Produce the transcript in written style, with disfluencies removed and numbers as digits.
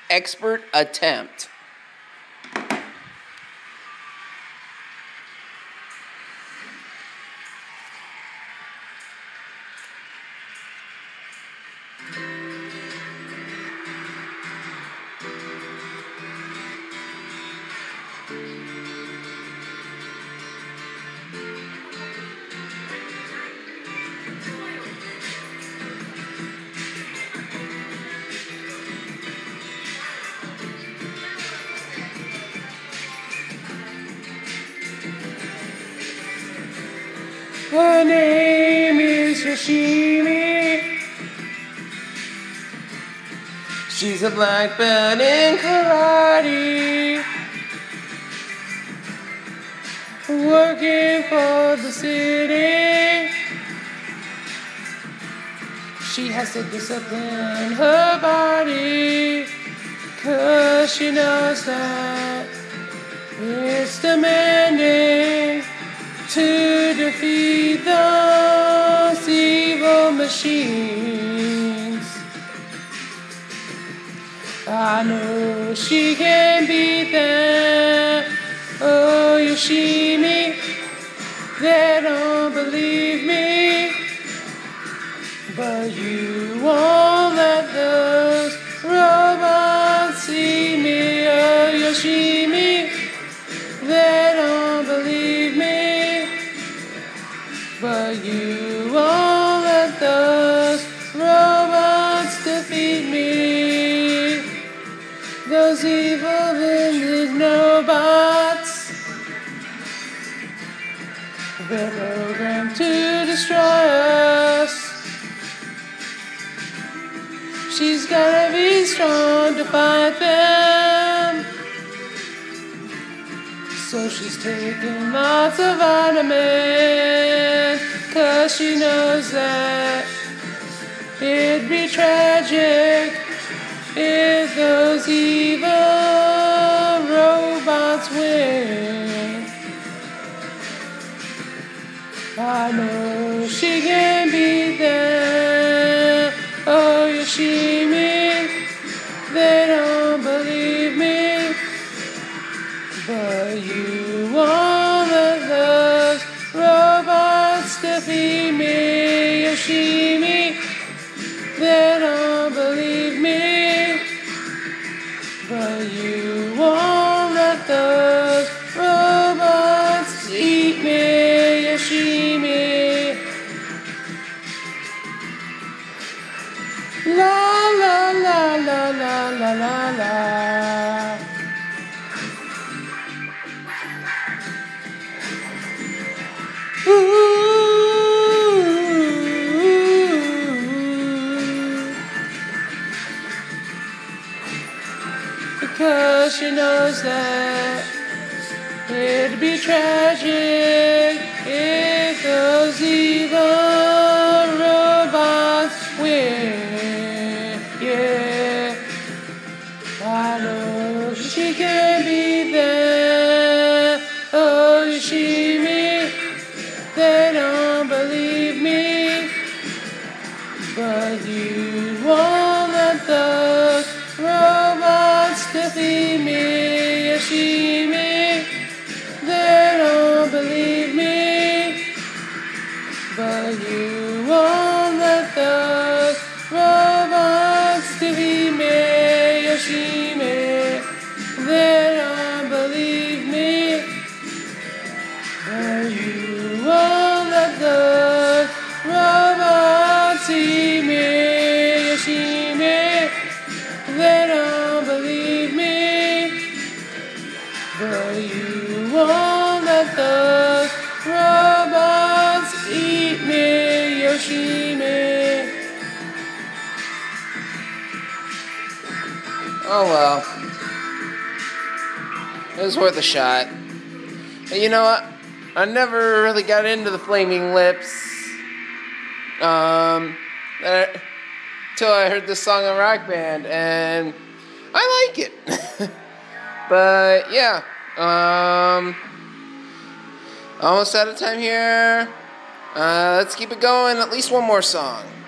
expert attempt. Her name is Yoshimi. She's a black belt in karate, working for the city. She has to discipline her body, 'cause she knows that it's demanding to defeat those evil machines. I know she can beat them. Oh, Yoshimi, they don't believe me, but you won't let those robots see me. Oh, Yoshimi, they don't believe me, but you won't let those robots defeat me. Those evil villains, nobots, they're programmed to destroy us. She's gotta be strong to fight them, so she's taking lots of vitamins, 'cause she knows that it'd be tragic if those evil robots win. I know she can beat them. Oh, Yoshimi, they don't believe me, but you won't let those robots defeat me. Yoshimi, they don't believe me, but you won't let those robots eat me. Yoshimi. La la la la la la la la. Because she knows that it'd be tragic if those evil robots win. Yeah, I know she can beat them. Oh, Yoshimi, they don't believe me, but you won't let those robots defeat me. Yoshimi, they don't believe me, but you won't let those robots defeat me. Yoshimi, they don't believe me, but you won't let those robots eat me. Yoshimi, they don't believe me, but you won't let those robots eat me. Yoshimi. Oh well. It was worth a shot. And you know what? I never really got into the Flaming Lips. Till I heard this song on Rock Band, and I like it. But yeah, almost out of time here. Let's keep it going. At least one more song.